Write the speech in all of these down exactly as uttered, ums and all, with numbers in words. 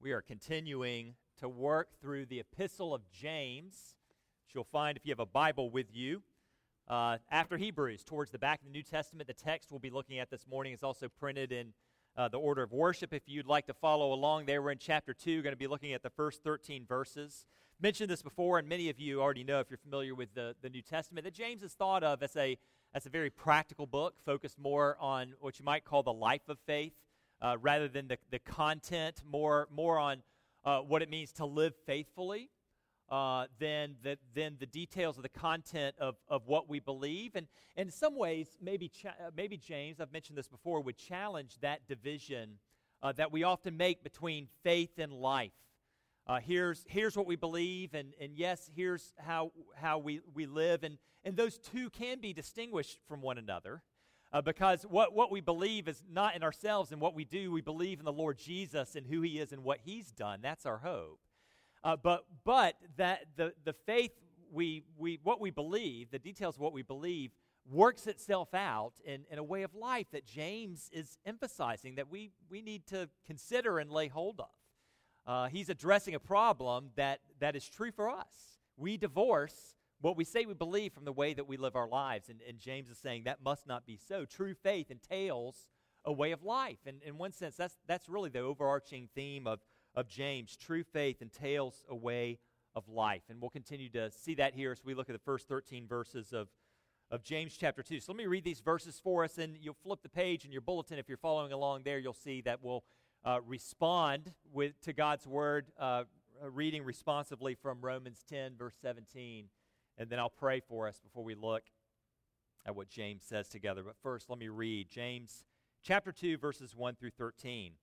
We are continuing to work through the Epistle of James, which you'll find if you have a Bible with you. Uh, after Hebrews, towards the back of the New Testament, the text we'll be looking at this morning is also printed in uh, the order of worship. If you'd like to follow along there, we're in chapter two, going to be looking at the first thirteen verses. Mentioned this before, and many of you already know if you're familiar with the, the New Testament, that James is thought of as a, as a very practical book, focused more on what you might call the life of faith, uh, rather than the, the content, more, more on uh, what it means to live faithfully. Uh, than, the, than the details of the content of, of what we believe. And, and in some ways, maybe cha- maybe James, I've mentioned this before, would challenge that division uh, that we often make between faith and life. Uh, here's here's what we believe, and, and yes, here's how how we, we live. And, and those two can be distinguished from one another uh, because what, what we believe is not in ourselves and what we do. We believe in the Lord Jesus and who He is and what He's done. That's our hope. Uh, but but that the, the faith we we what we believe, the details of what we believe, works itself out in, in a way of life that James is emphasizing that we, we need to consider and lay hold of. Uh, he's addressing a problem that, that is true for us. We divorce what we say we believe from the way that we live our lives, and, and James is saying that must not be so. True faith entails a way of life, and in one sense, that's that's really the overarching theme of of James. True faith entails a way of life. And we'll continue to see that here as we look at the first thirteen verses of, of James chapter two. So let me read these verses for us, and you'll flip the page in your bulletin. If you're following along there, you'll see that we'll uh, respond with to God's word, uh, reading responsively from Romans ten, verse seventeen. And then I'll pray for us before we look at what James says together. But first, let me read James chapter two, verses one through thirteen.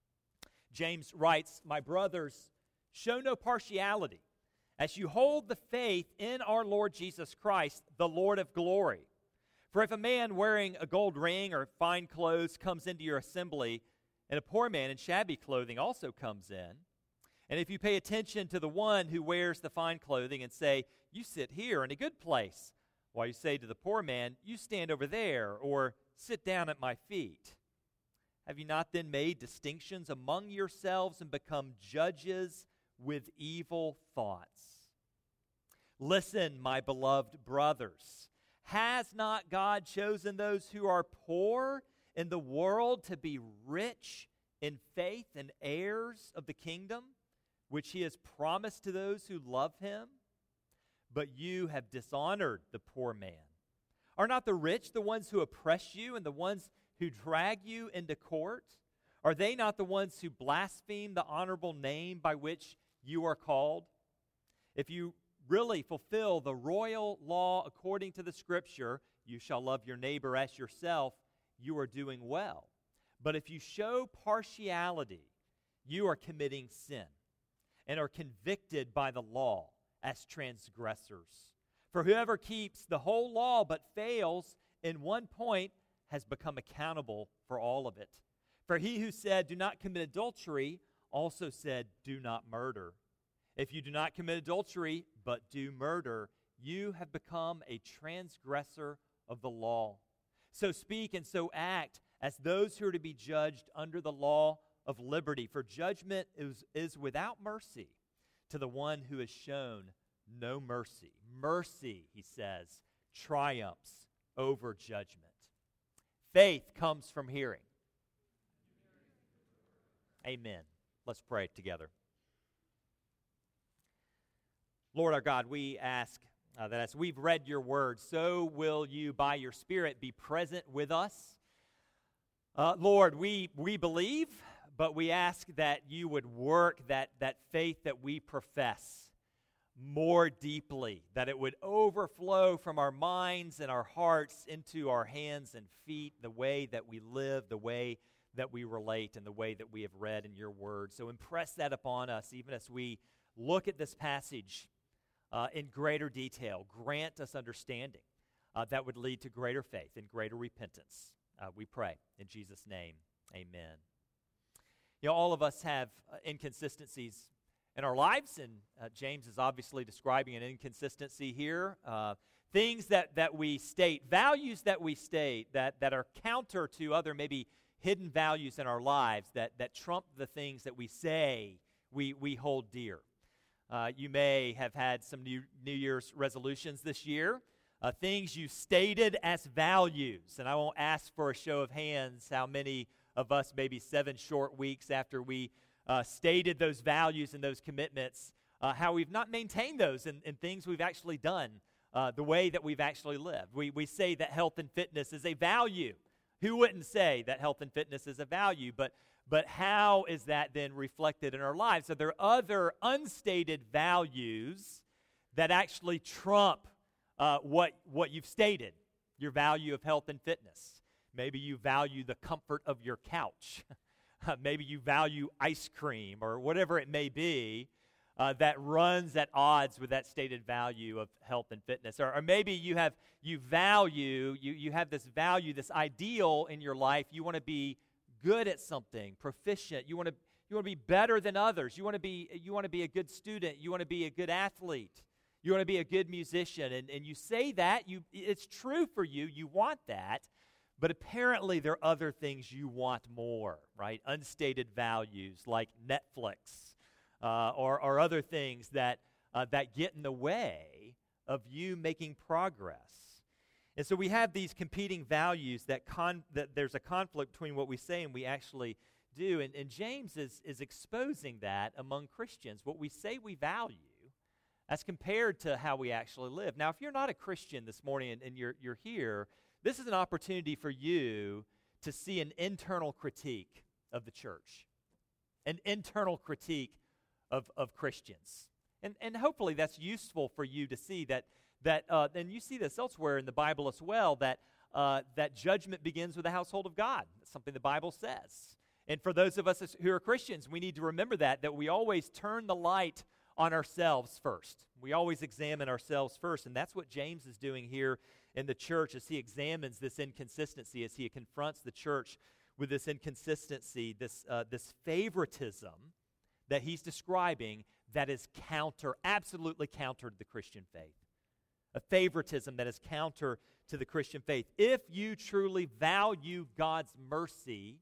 James writes, "My brothers, show no partiality, as you hold the faith in our Lord Jesus Christ, the Lord of glory. For if a man wearing a gold ring or fine clothes comes into your assembly, and a poor man in shabby clothing also comes in, and if you pay attention to the one who wears the fine clothing and say, 'You sit here in a good place,' while you say to the poor man, 'You stand over there,' or 'Sit down at my feet,' have you not then made distinctions among yourselves and become judges with evil thoughts? Listen, my beloved brothers, has not God chosen those who are poor in the world to be rich in faith and heirs of the kingdom, which He has promised to those who love Him? But you have dishonored the poor man. Are not the rich the ones who oppress you and the ones who drag you into court? Are they not the ones who blaspheme the honorable name by which you are called? If you really fulfill the royal law according to the Scripture, 'You shall love your neighbor as yourself,' you are doing well. But if you show partiality, you are committing sin and are convicted by the law as transgressors. For whoever keeps the whole law but fails in one point has become accountable for all of it. For he who said, 'Do not commit adultery,' also said, 'Do not murder.' If you do not commit adultery, but do murder, you have become a transgressor of the law. So speak and so act as those who are to be judged under the law of liberty. For judgment is, is without mercy to the one who has shown no mercy. Mercy," he says, "triumphs over judgment." Faith comes from hearing. Amen. Let's pray together. Lord our God, we ask uh, that as we've read your word, so will you by your Spirit be present with us. Uh, Lord, we, we believe, but we ask that you would work that, that faith that we profess more deeply, that it would overflow from our minds and our hearts into our hands and feet, the way that we live, the way that we relate, and the way that we have read in your word. So impress that upon us, even as we look at this passage uh, in greater detail. Grant us understanding uh, that would lead to greater faith and greater repentance. Uh, we pray in Jesus' name, amen. You know, all of us have uh, inconsistencies in our lives, and uh, James is obviously describing an inconsistency here. Uh, things that, that we state, values that we state that, that are counter to other maybe hidden values in our lives that, that trump the things that we say we, we hold dear. Uh, you may have had some new, New Year's resolutions this year, uh, things you stated as values. And I won't ask for a show of hands how many of us, maybe seven short weeks after we uh, stated those values and those commitments, uh, how we've not maintained those and, and things we've actually done, uh, the way that we've actually lived. We, we say that health and fitness is a value. Who wouldn't say that health and fitness is a value? But But how is that then reflected in our lives? So there are other unstated values that actually trump uh, what, what you've stated, your value of health and fitness. Maybe you value the comfort of your couch. Maybe you value ice cream or whatever it may be uh, that runs at odds with that stated value of health and fitness. Or, or maybe you have you value, you, you have this value, this ideal in your life. You want to be good at something, proficient. You want to you want to be better than others. You want to be you want to be a good student. You want to be a good athlete. You want to be a good musician. And, and you say that, you it's true for you. You want that. But apparently there are other things you want more, right? Unstated values like Netflix uh, or, or other things that uh, that get in the way of you making progress. And so we have these competing values that con- that there's a conflict between what we say and we actually do. And, and James is, is exposing that among Christians, what we say we value as compared to how we actually live. Now, if you're not a Christian this morning and, and you're, you're here, this is an opportunity for you to see an internal critique of the church, an internal critique of, of Christians. And, and hopefully that's useful for you to see that That uh, and you see this elsewhere in the Bible as well, that uh, that judgment begins with the household of God. That's something the Bible says. And for those of us who are Christians, we need to remember that, that we always turn the light on ourselves first. We always examine ourselves first, and that's what James is doing here in the church as he examines this inconsistency, as he confronts the church with this inconsistency, this uh, this favoritism that he's describing that is counter, absolutely counter to the Christian faith. A favoritism that is counter to the Christian faith. If you truly value God's mercy,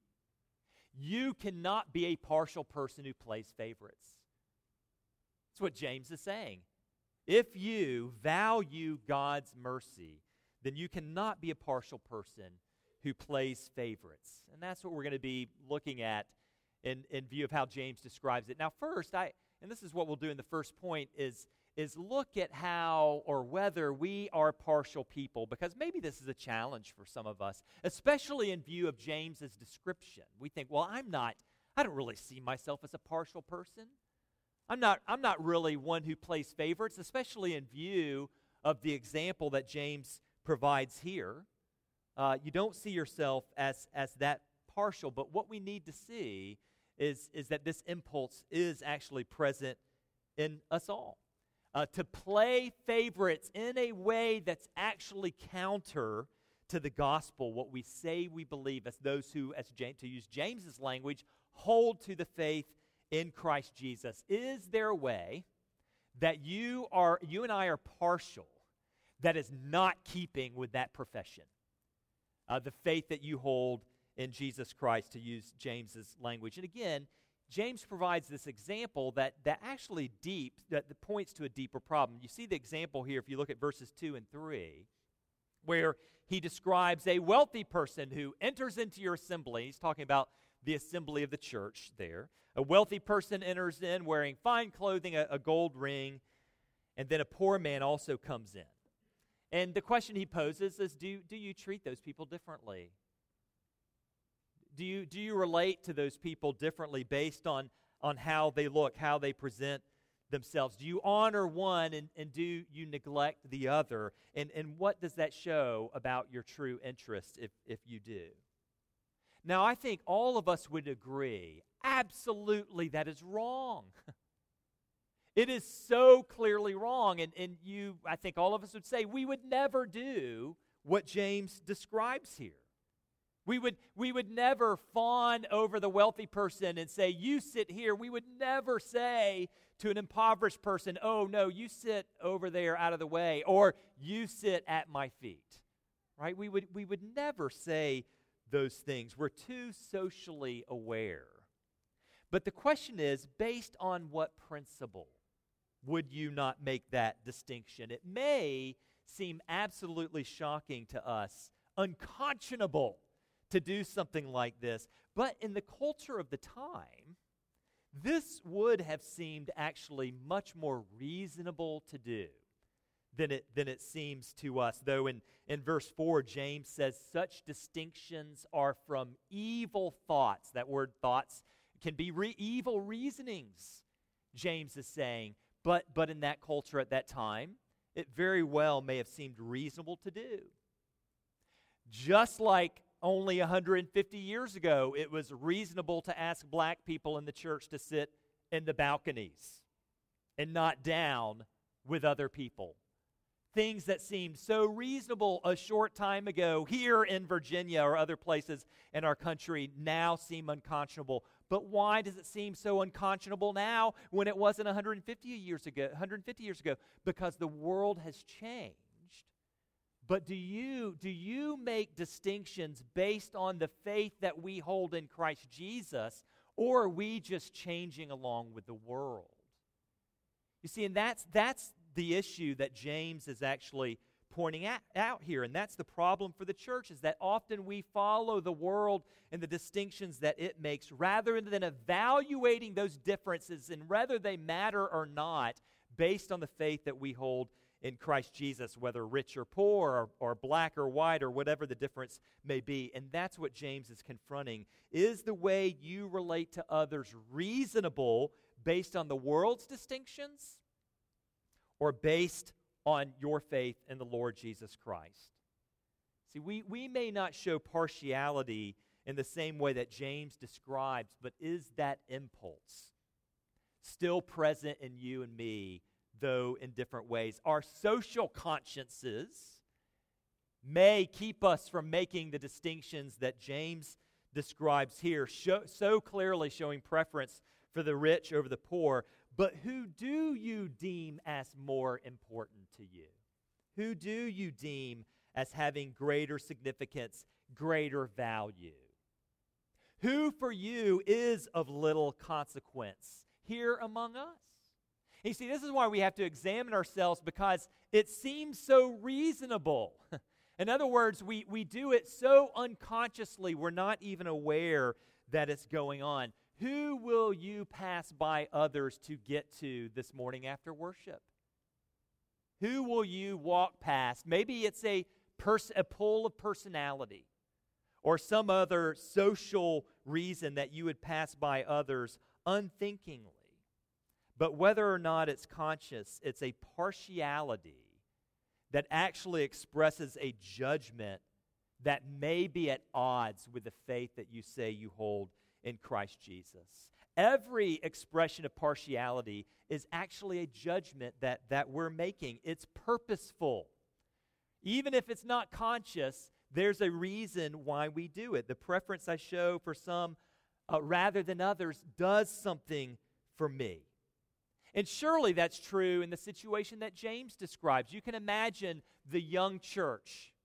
you cannot be a partial person who plays favorites. That's what James is saying. If you value God's mercy, then you cannot be a partial person who plays favorites. And that's what we're going to be looking at in, in view of how James describes it. Now first, I and this is what we'll do in the first point, is is look at how or whether we are partial people, because maybe this is a challenge for some of us, especially in view of James's description. We think, well, I'm not, I don't really see myself as a partial person. I'm not, I'm not really one who plays favorites, especially in view of the example that James provides here. Uh, you don't see yourself as, as that partial, but what we need to see is, is that this impulse is actually present in us all. Uh, to play favorites in a way that's actually counter to the gospel, what we say we believe as those who, as James, to use James's language, hold to the faith in Christ Jesus. Is there a way that you are, you and I are partial, that is not keeping with that profession? Uh, the faith that you hold in Jesus Christ, to use James's language. And again, James provides this example that, that actually deep, that, that points to a deeper problem. You see the example here if you look at verses two and three, where he describes a wealthy person who enters into your assembly. He's talking about the assembly of the church there. A wealthy person enters in wearing fine clothing, a, a gold ring, and then a poor man also comes in. And the question he poses is, do, do you treat those people differently? Do you do you relate to those people differently based on, on how they look, how they present themselves? Do you honor one and, and do you neglect the other? And, and what does that show about your true interest if, if you do? Now, I think all of us would agree, absolutely, that is wrong. It is so clearly wrong. And, and you, I think all of us would say, we would never do what James describes here. We would we would never fawn over the wealthy person and say, you sit here. We would never say to an impoverished person, oh, no, you sit over there out of the way, or you sit at my feet, right? We would we would never say those things. We're too socially aware. But the question is, based on what principle would you not make that distinction? It may seem absolutely shocking to us, unconscionable to do something like this, but in the culture of the time, this would have seemed actually much more reasonable to do than it, than it seems to us. Though in, in verse four, James says, such distinctions are from evil thoughts. That word thoughts can be re- evil reasonings, James is saying. But, but in that culture at that time, it very well may have seemed reasonable to do. Just like only one hundred fifty years ago, it was reasonable to ask black people in the church to sit in the balconies and not down with other people. Things that seemed so reasonable a short time ago here in Virginia or other places in our country now seem unconscionable. But why does it seem so unconscionable now when it wasn't one hundred fifty years ago? one hundred fifty years ago, because the world has changed. But do you do you make distinctions based on the faith that we hold in Christ Jesus, or are we just changing along with the world? You see, and that's that's the issue that James is actually pointing at, out here, and that's the problem for the church, is that often we follow the world and the distinctions that it makes rather than evaluating those differences and whether they matter or not based on the faith that we hold in Christ Jesus, whether rich or poor or, or black or white or whatever the difference may be. And that's what James is confronting. Is the way you relate to others reasonable based on the world's distinctions or based on your faith in the Lord Jesus Christ? See, we, we may not show partiality in the same way that James describes, but is that impulse still present in you and me, though in different ways? Our social consciences may keep us from making the distinctions that James describes here, show, so clearly showing preference for the rich over the poor. But who do you deem as more important to you? Who do you deem as having greater significance, greater value? Who for you is of little consequence here among us? And you see, this is why we have to examine ourselves, because it seems so reasonable. In other words, we, we do it so unconsciously, we're not even aware that it's going on. Who will you pass by others to get to this morning after worship? Who will you walk past? Maybe it's a, pers- a pull of personality or some other social reason that you would pass by others unthinkingly. But whether or not it's conscious, it's a partiality that actually expresses a judgment that may be at odds with the faith that you say you hold in Christ Jesus. Every expression of partiality is actually a judgment that, that we're making. It's purposeful. Even if it's not conscious, there's a reason why we do it. The preference I show for some uh, rather than others does something for me. And surely that's true in the situation that James describes. You can imagine the young church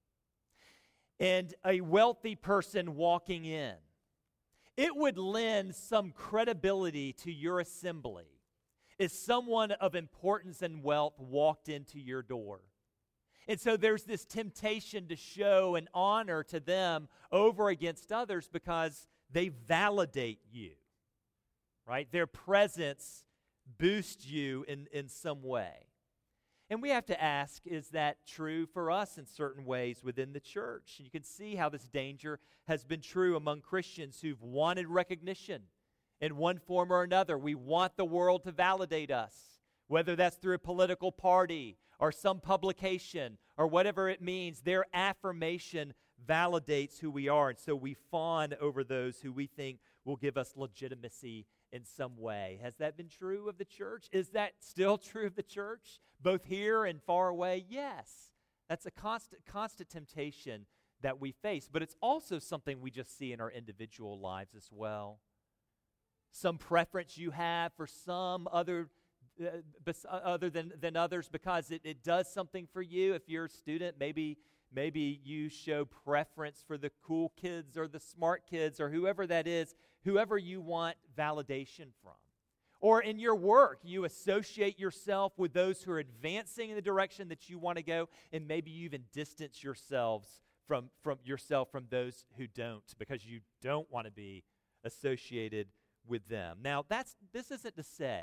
and a wealthy person walking in. It would lend some credibility to your assembly if someone of importance and wealth walked into your door. And so there's this temptation to show an honor to them over against others because they validate you, right? Their presence boosts you in, in some way. And we have to ask, is that true for us in certain ways within the church? And you can see how this danger has been true among Christians who've wanted recognition in one form or another. We want the world to validate us, whether that's through a political party or some publication or whatever it means. Their affirmation validates who we are, and so we fawn over those who we think will give us legitimacy in some way. Has that been true of the church? Is that still true of the church, both here and far away? Yes. That's a constant, constant temptation that we face, but it's also something we just see in our individual lives as well. Some preference you have for some other uh, bes- other than, than others because it, it does something for you. If you're a student, maybe maybe you show preference for the cool kids or the smart kids or whoever that is whoever you want validation from. Or in your work, you associate yourself with those who are advancing in the direction that you want to go, and maybe you even distance yourselves from, from yourself from those who don't, because you don't want to be associated with them. Now, that's this isn't to say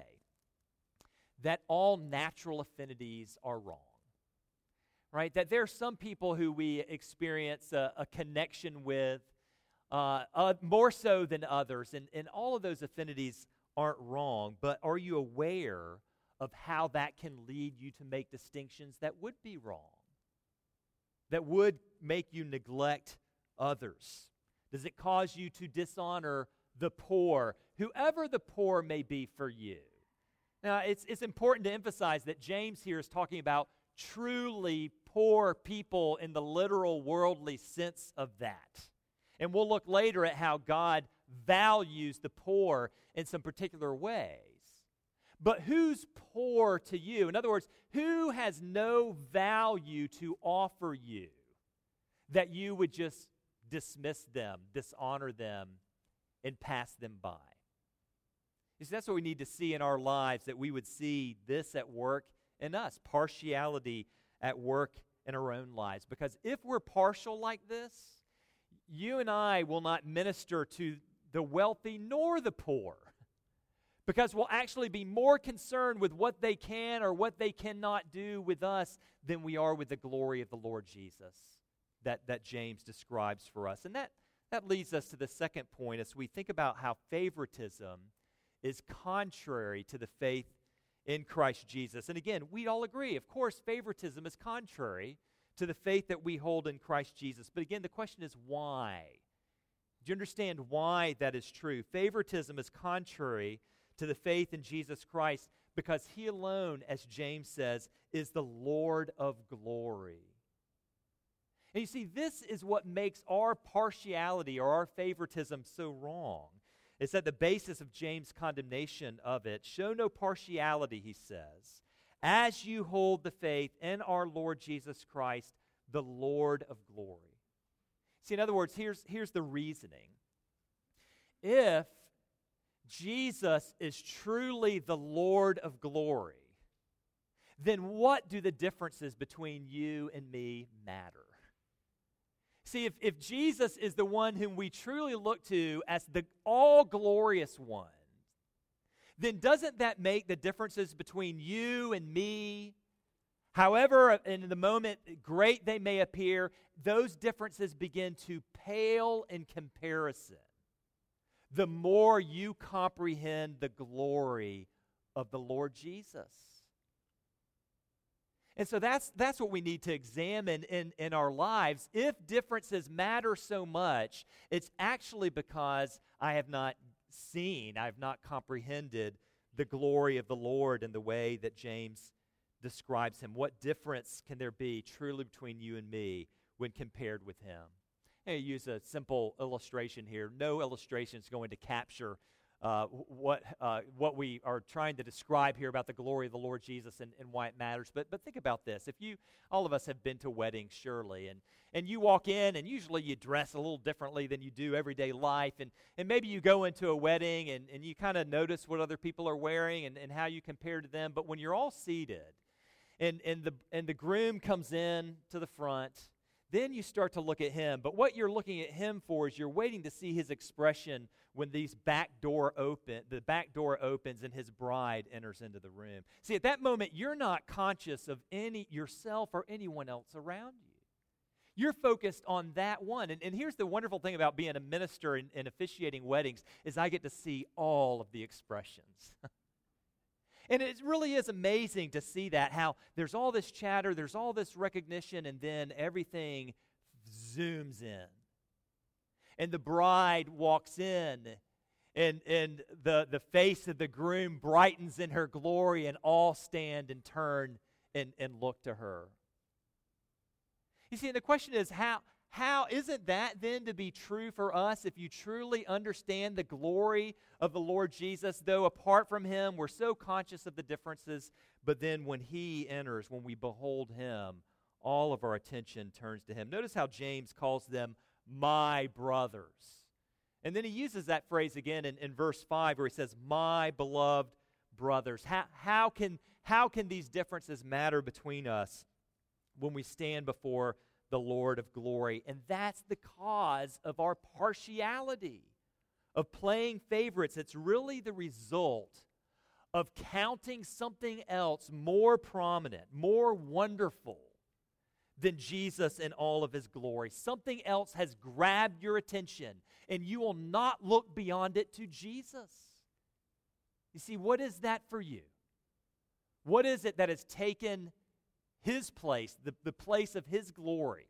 that all natural affinities are wrong, right? That there are some people who we experience a, a connection with uh, uh, more so than others, and, and all of those affinities aren't wrong, but are you aware of how that can lead you to make distinctions that would be wrong, that would make you neglect others? Does it cause you to dishonor the poor, whoever the poor may be for you? Now, it's, it's important to emphasize that James here is talking about truly poor people in the literal worldly sense of that. And we'll look later at how God values the poor in some particular ways. But who's poor to you? In other words, who has no value to offer you that you would just dismiss them, dishonor them, and pass them by? You see, that's what we need to see in our lives, that we would see this at work in us, partiality at work in our own lives. Because if we're partial like this, you and I will not minister to the wealthy nor the poor, because we'll actually be more concerned with what they can or what they cannot do with us than we are with the glory of the Lord Jesus that, that James describes for us. And that, that leads us to the second point as we think about how favoritism is contrary to the faith in Christ Jesus. And again, we all agree, of course, favoritism is contrary to the faith that we hold in Christ Jesus. But again, the question is why? Do you understand why that is true? Favoritism is contrary to the faith in Jesus Christ because he alone, as James says, is the Lord of glory. And you see, this is what makes our partiality or our favoritism so wrong. It's at the basis of James' condemnation of it. Show no partiality, he says, as you hold the faith in our Lord Jesus Christ, the Lord of glory. See, in other words, here's, here's the reasoning. If Jesus is truly the Lord of glory, then what do the differences between you and me matter? See, if, if Jesus is the one whom we truly look to as the all-glorious one, then doesn't that make the differences between you and me, however in the moment great they may appear, those differences begin to pale in comparison the more you comprehend the glory of the Lord Jesus? And so that's that's what we need to examine in, in our lives. If differences matter so much, it's actually because I have not seen, I have not comprehended the glory of the Lord in the way that James describes him. What difference can there be truly between you and me when compared with him? I use a simple illustration here. No illustration is going to capture Uh, what uh, what we are trying to describe here about the glory of the Lord Jesus and, and why it matters. But but think about this. If you, all of us have been to weddings, surely, and, and you walk in and usually you dress a little differently than you do everyday life, and, and maybe you go into a wedding and, and you kind of notice what other people are wearing and, and how you compare to them. But when you're all seated and, and, the, and the groom comes in to the front, then you start to look at him. But what you're looking at him for is you're waiting to see his expression when these back door open, the back door opens and his bride enters into the room. See, at that moment, you're not conscious of any yourself or anyone else around you. You're focused on that one. And, and here's the wonderful thing about being a minister and, and officiating weddings is I get to see all of the expressions. And it really is amazing to see that, how there's all this chatter, there's all this recognition, and then everything zooms in. And the bride walks in, and, and the, the face of the groom brightens in her glory, and all stand and turn and, and look to her. You see, and the question is, how, how isn't that then to be true for us if you truly understand the glory of the Lord Jesus? Though apart from him, we're so conscious of the differences, but then when he enters, when we behold him, all of our attention turns to him. Notice how James calls them my brothers. And then he uses that phrase again in, in verse five where he says, my beloved brothers. How, how, can, how can these differences matter between us when we stand before the Lord of glory? And that's the cause of our partiality, of playing favorites. It's really the result of counting something else more prominent, more wonderful than Jesus in all of his glory. Something else has grabbed your attention, and you will not look beyond it to Jesus. You see, what is that for you? What is it that has taken his place, the, the place of his glory,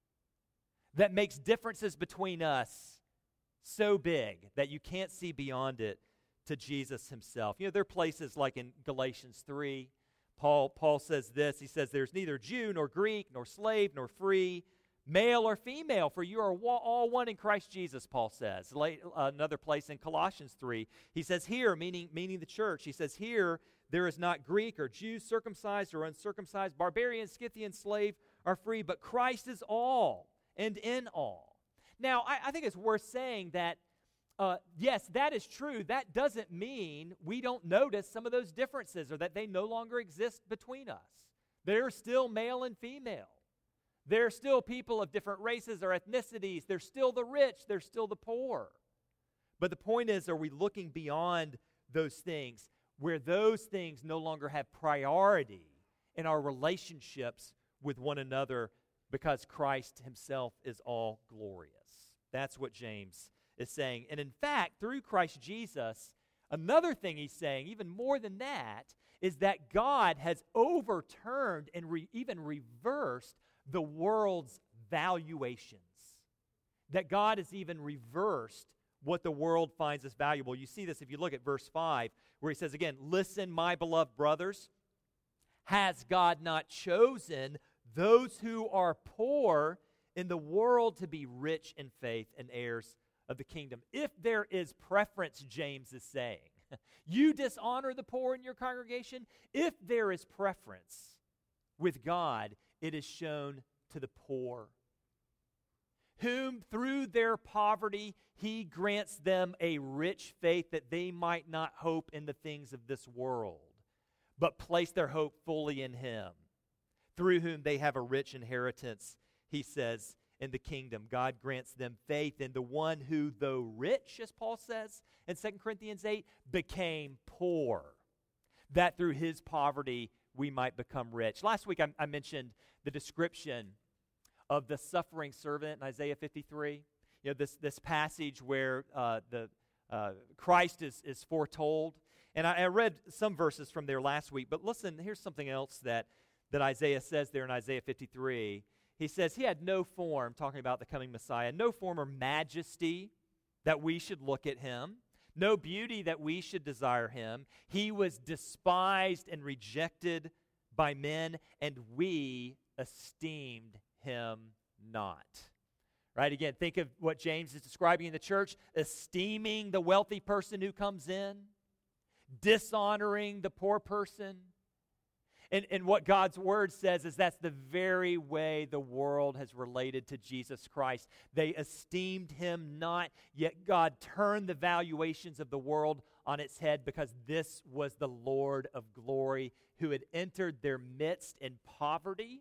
that makes differences between us so big that you can't see beyond it to Jesus himself? You know, there are places like in Galatians three, Paul, Paul says this, he says, there's neither Jew nor Greek, nor slave nor free, male or female, for you are all one in Christ Jesus, Paul says. Another place in Colossians three, he says here, meaning, meaning the church, he says here, there is not Greek or Jew, circumcised or uncircumcised, barbarian, Scythian, slave are free, but Christ is all and in all. Now, I, I think it's worth saying that, uh, yes, that is true. That doesn't mean we don't notice some of those differences or that they no longer exist between us. They're still male and female. There are still people of different races or ethnicities. There's still the rich. There's still the poor. But the point is, are we looking beyond those things where those things no longer have priority in our relationships with one another because Christ himself is all glorious? That's what James is saying. And in fact, through Christ Jesus, another thing he's saying, even more than that, is that God has overturned and re- even reversed the world's valuations. That God has even reversed what the world finds as valuable. You see this if you look at verse five, where he says again, listen, my beloved brothers, has God not chosen those who are poor in the world to be rich in faith and heirs of the kingdom? If there is preference, James is saying, you dishonor the poor in your congregation. If there is preference with God, it is shown to the poor, whom through their poverty he grants them a rich faith that they might not hope in the things of this world, but place their hope fully in him, through whom they have a rich inheritance, he says, in the kingdom. God grants them faith in the one who, though rich, as Paul says in Second Corinthians eight, became poor, that through his poverty we might become rich. Last week I, I mentioned the description of the suffering servant in Isaiah fifty-three. You know, this, this passage where uh, the uh, Christ is, is foretold. And I, I read some verses from there last week, but listen, here's something else that, that Isaiah says there in Isaiah fifty-three. He says he had no form, talking about the coming Messiah, no form or majesty that we should look at him, no beauty that we should desire him. He was despised and rejected by men, and we esteemed him not. Right? Again, think of what James is describing in the church, esteeming the wealthy person who comes in, dishonoring the poor person. And, and what God's word says is that's the very way the world has related to Jesus Christ. They esteemed him not, yet God turned the valuations of the world on its head because this was the Lord of glory who had entered their midst in poverty,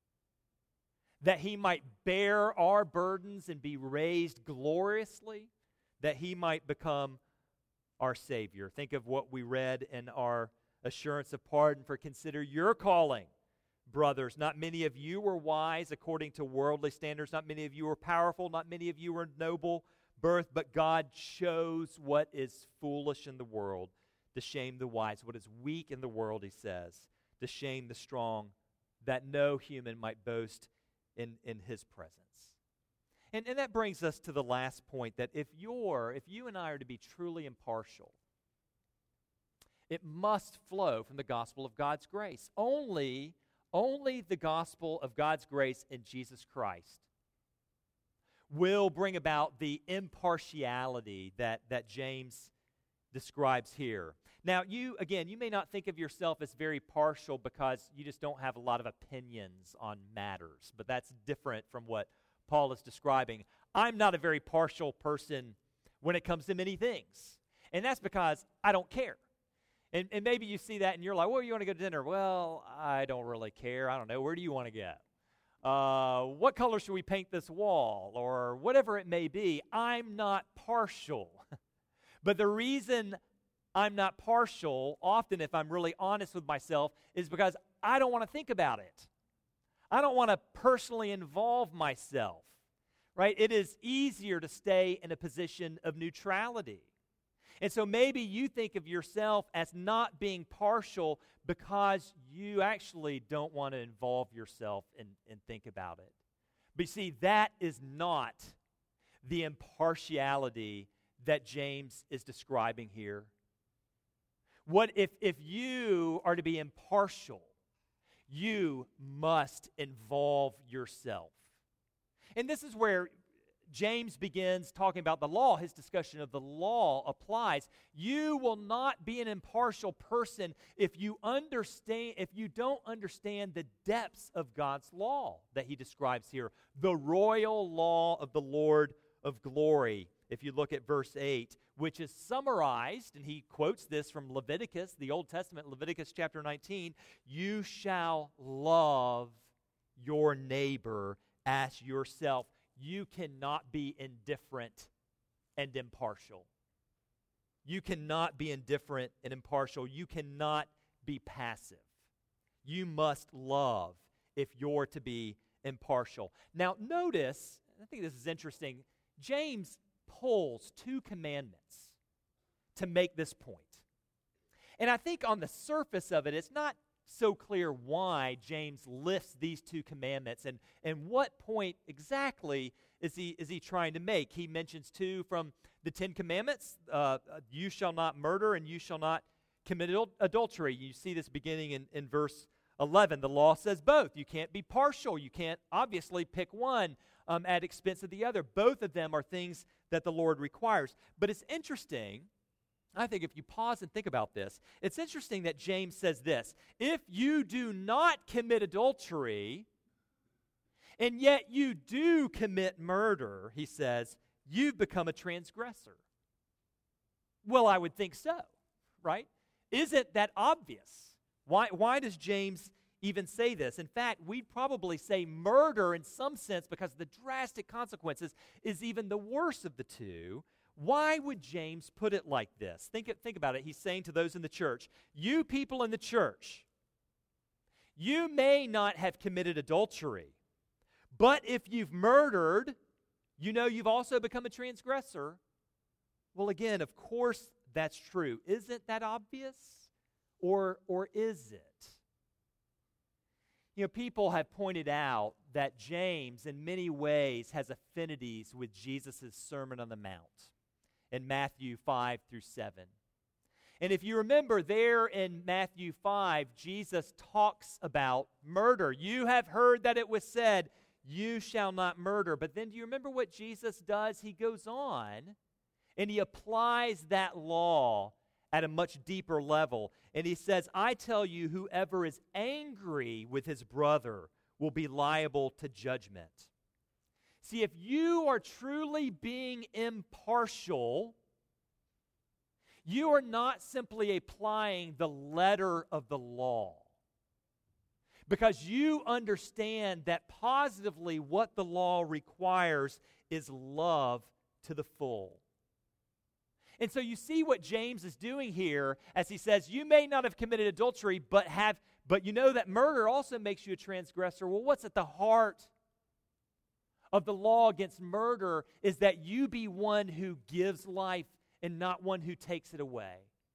that he might bear our burdens and be raised gloriously, that he might become our Savior. Think of what we read in our assurance of pardon. For consider your calling, brothers. Not many of you were wise according to worldly standards. Not many of you were powerful. Not many of you were noble birth. But God chose what is foolish in the world to shame the wise. What is weak in the world, he says, to shame the strong, that no human might boast in, in his presence. And, and that brings us to the last point, that if you're, if you and I are to be truly impartial, it must flow from the gospel of God's grace. Only, only the gospel of God's grace in Jesus Christ will bring about the impartiality that, that James describes here. Now, you, again, you may not think of yourself as very partial because you just don't have a lot of opinions on matters, but that's different from what Paul is describing. I'm not a very partial person when it comes to many things. And that's because I don't care. And, and maybe you see that and you're like, well, you want to go to dinner? Well, I don't really care. I don't know. Where do you want to go? Uh, what color should we paint this wall? Or whatever it may be. I'm not partial. But the reason I'm not partial, often if I'm really honest with myself, is because I don't want to think about it. I don't want to personally involve myself, right? It is easier to stay in a position of neutrality. And so maybe you think of yourself as not being partial because you actually don't want to involve yourself and, and think about it. But you see, that is not the impartiality that James is describing here. What if, if you are to be impartial, you must involve yourself. And this is where James begins talking about the law. His discussion of the law applies. You will not be an impartial person if you understand, if you don't understand the depths of God's law that he describes here, the royal law of the Lord of glory. If you look at verse eight, which is summarized, and he quotes this from Leviticus, the Old Testament, Leviticus chapter nineteen, you shall love your neighbor as yourself. You cannot be indifferent and impartial. You cannot be indifferent and impartial. You cannot be passive. You must love if you're to be impartial. Now, notice, I think this is interesting, James pulls two commandments to make this point. And I think on the surface of it, it's not so clear why James lists these two commandments and, and what point exactly is he is he trying to make. He mentions two from the Ten Commandments, uh, you shall not murder and you shall not commit adul- adultery. You see this beginning in, in verse eleven. The law says both. You can't be partial. You can't obviously pick one um, at expense of the other. Both of them are things that the Lord requires. But it's interesting, I think if you pause and think about this, it's interesting that James says this, if you do not commit adultery, and yet you do commit murder, he says, you've become a transgressor. Well, I would think so, right? Isn't that obvious? Why, why does James even say this? In fact, we'd probably say murder in some sense, because of the drastic consequences, is even the worst of the two. Why would James put it like this? Think, think about it. He's saying to those in the church, you people in the church, you may not have committed adultery, but if you've murdered, you know you've also become a transgressor. Well, again, of course that's true. Isn't that obvious? Or, or is it? You know, people have pointed out that James, in many ways, has affinities with Jesus' Sermon on the Mount in Matthew five through seven. And if you remember there in Matthew five, Jesus talks about murder. You have heard that it was said, you shall not murder. But then do you remember what Jesus does? He goes on and he applies that law at a much deeper level. And he says, I tell you, whoever is angry with his brother will be liable to judgment. See, if you are truly being impartial, you are not simply applying the letter of the law, because you understand that positively what the law requires is love to the full. And so you see what James is doing here as he says, you may not have committed adultery, but have, but you know that murder also makes you a transgressor. Well, what's at the heart of the law against murder is that you be one who gives life and not one who takes it away.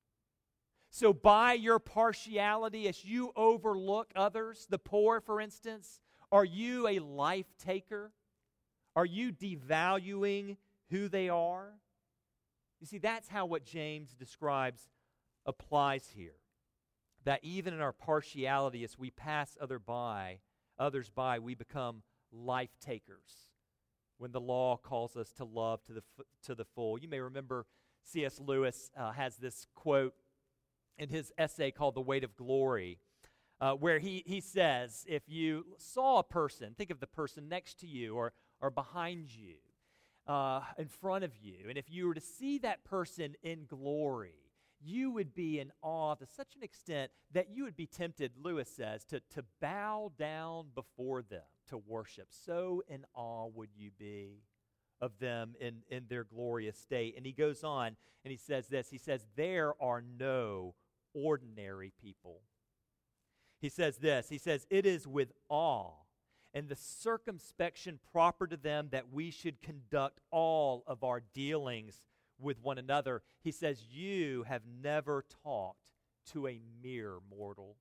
So by your partiality, as you overlook others, the poor, for instance, are you a life taker? Are you devaluing who they are? You see, that's how what James describes applies here. That even in our partiality, as we pass other by, others by, we become life takers when the law calls us to love to the to the full. You may remember C S Lewis uh, has this quote in his essay called The Weight of Glory, uh, where he, he says, if you saw a person, think of the person next to you or, or behind you, uh, in front of you, and if you were to see that person in glory, you would be in awe to such an extent that you would be tempted, Lewis says, to, to bow down before them, to worship. So in awe would you be of them in, in their glorious state. And he goes on and he says this, he says, there are no ordinary people. He says this, he says, it is with awe and the circumspection proper to them that we should conduct all of our dealings with one another. He says, you have never talked to a mere mortal,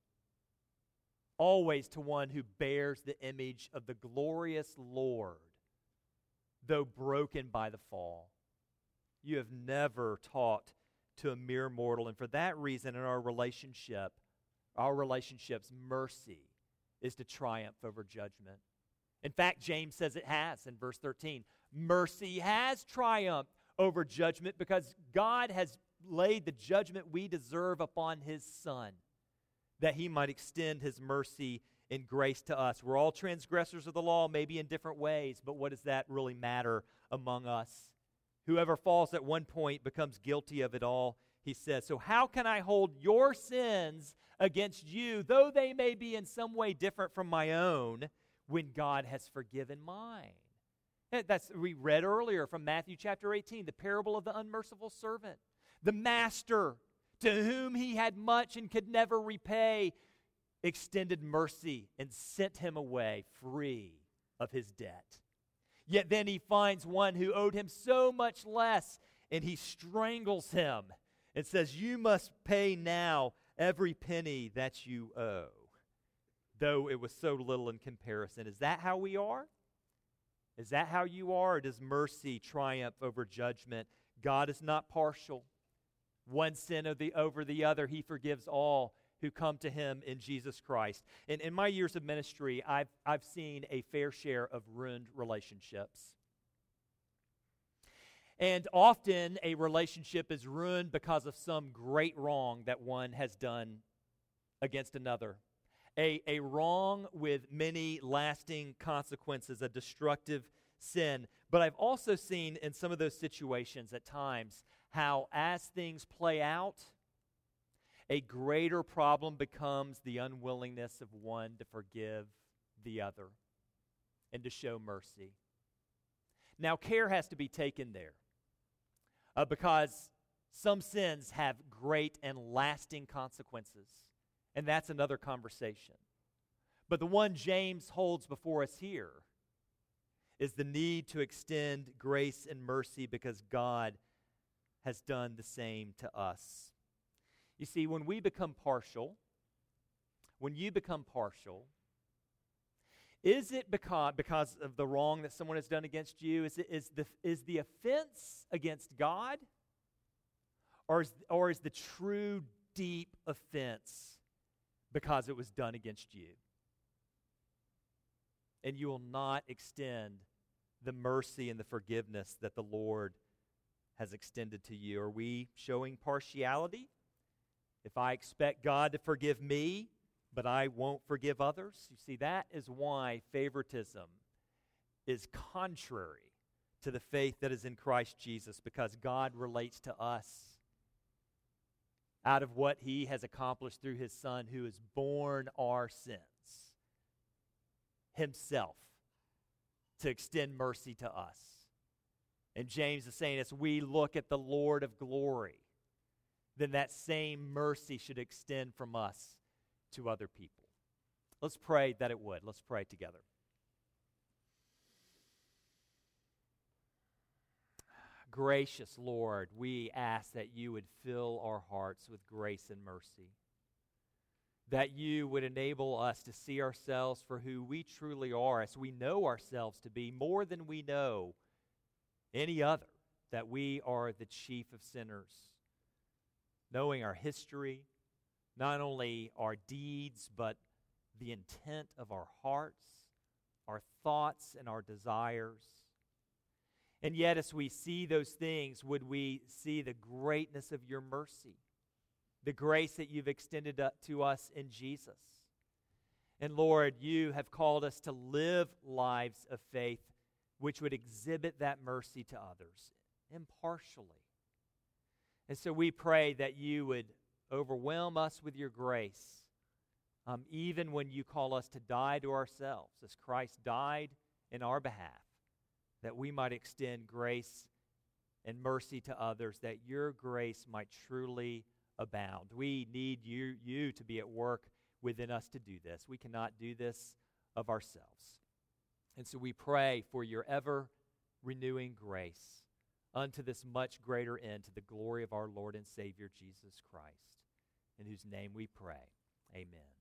always to one who bears the image of the glorious Lord, though broken by the fall. You have never talked to a mere mortal, and for that reason in our relationship, our relationships, mercy is to triumph over judgment. In fact, James says it has in verse thirteen. Mercy has triumphed over judgment because God has laid the judgment we deserve upon his Son, that he might extend his mercy and grace to us. We're all transgressors of the law, maybe in different ways, but what does that really matter among us? Whoever falls at one point becomes guilty of it all, he says. So how can I hold your sins against you, though they may be in some way different from my own, when God has forgiven mine? That's we read earlier from Matthew chapter eighteen, the parable of the unmerciful servant. The master, to whom he had much and could never repay, extended mercy and sent him away free of his debt. Yet then he finds one who owed him so much less, and he strangles him and says, you must pay now every penny that you owe, though it was so little in comparison. Is that how we are? Is that how you are, or does mercy triumph over judgment? God is not partial. One sin of the, over the other, he forgives all who come to him in Jesus Christ. And in my years of ministry, I've, I've seen a fair share of ruined relationships. And often a relationship is ruined because of some great wrong that one has done against another. A, a wrong with many lasting consequences, a destructive sin. But I've also seen in some of those situations at times how as things play out, a greater problem becomes the unwillingness of one to forgive the other and to show mercy. Now, care has to be taken there uh, because some sins have great and lasting consequences. And that's another conversation. But the one James holds before us here is the need to extend grace and mercy because God has done the same to us. You see, when we become partial, when you become partial, is it because, because of the wrong that someone has done against you? Is, it, is, the, is the offense against God? Or is, or is the true deep offense because it was done against you? And you will not extend the mercy and the forgiveness that the Lord has extended to you. Are we showing partiality? If I expect God to forgive me, but I won't forgive others? You see, that is why favoritism is contrary to the faith that is in Christ Jesus, because God relates to us out of what he has accomplished through his Son, who has borne our sins himself to extend mercy to us. And James is saying, as we look at the Lord of glory, then that same mercy should extend from us to other people. Let's pray that it would. Let's pray together. Gracious Lord, we ask that you would fill our hearts with grace and mercy, that you would enable us to see ourselves for who we truly are, as we know ourselves to be more than we know any other, that we are the chief of sinners, knowing our history, not only our deeds, but the intent of our hearts, our thoughts, and our desires. And yet, as we see those things, would we see the greatness of your mercy, the grace that you've extended to us in Jesus. And Lord, you have called us to live lives of faith which would exhibit that mercy to others impartially. And so we pray that you would overwhelm us with your grace, um, even when you call us to die to ourselves, as Christ died in our behalf, that we might extend grace and mercy to others, that your grace might truly abound. We need you, you to be at work within us to do this. We cannot do this of ourselves. And so we pray for your ever-renewing grace unto this much greater end, to the glory of our Lord and Savior Jesus Christ, in whose name we pray. Amen.